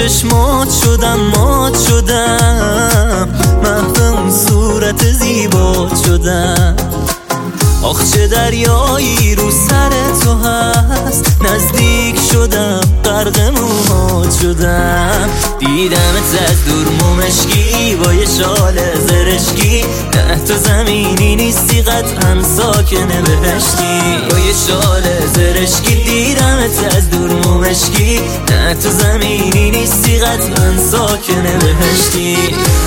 چشمات شدم مات شدم، محو اون صورت زیبات شدم. آخ چه دریایی رو سر تو هست، نزدیک شدم غرق موهات شدم. دیدمت از دور مومشکی با یه شال زرشکی، نه تو زمینی نیستی قطعا ساکن بهشتی. با یه شال زرشکی دیدمت از دور مومشکی، نه تو زمینی نیستی قطعا ساکن بهشتی.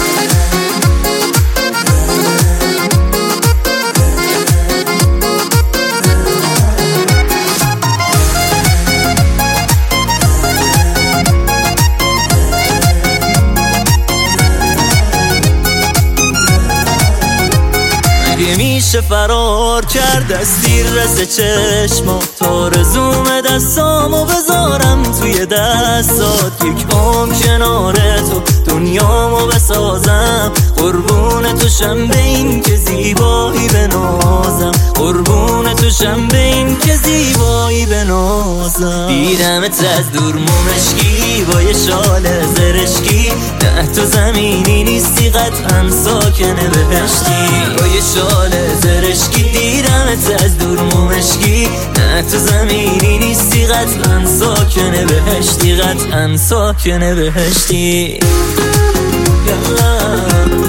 میشه فرار کرد از تیررس چشما، آرزوم دستامو بذارم توی دستات. یک عمر کنار تو دنیامو بسازم، قربون تو شم به این که زیبایی بنازم، قربون تو شم به این که زیبایی بنازم. دیدمت از دور مومشکی با یه شال زرشکی، نه تو زمینی نیستی قطعا ساکن بهشتی. با یه شال زرشکی دیدمت از دور مومشکی، نه تو زمینی نیستی قطعا ساکن بهشتی، قطعا ساکن بهشتی.